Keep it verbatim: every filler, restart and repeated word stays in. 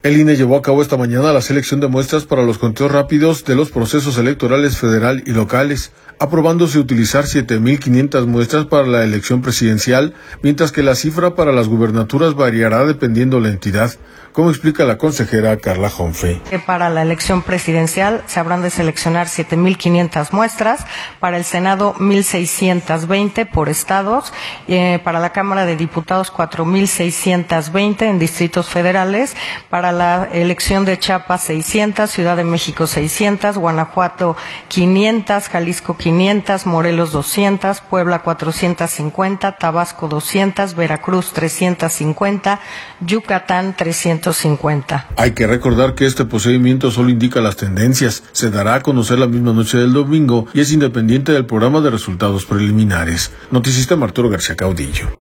El I N E llevó a cabo esta mañana la selección de muestras para los conteos rápidos de los procesos electorales federal y locales, aprobándose utilizar siete mil quinientas muestras para la elección presidencial, mientras que la cifra para las gubernaturas variará dependiendo la entidad, como explica la consejera Carla Jonfe. Para la elección presidencial se habrán de seleccionar siete mil quinientas muestras, para el Senado mil seiscientas veinte por estados, eh, para la Cámara de Diputados cuatro mil seiscientas veinte en distritos federales, para la elección de Chiapas seiscientas, Ciudad de México seiscientas, Guanajuato quinientas, Jalisco quinientas, Morelos doscientas, Puebla cuatrocientas cincuenta, Tabasco doscientas, Veracruz trescientas cincuenta, Yucatán trescientas cincuenta. Hay que recordar que este procedimiento solo indica las tendencias, se dará a conocer la misma noche del domingo y es independiente del programa de resultados preliminares. Noticista Arturo García Caudillo.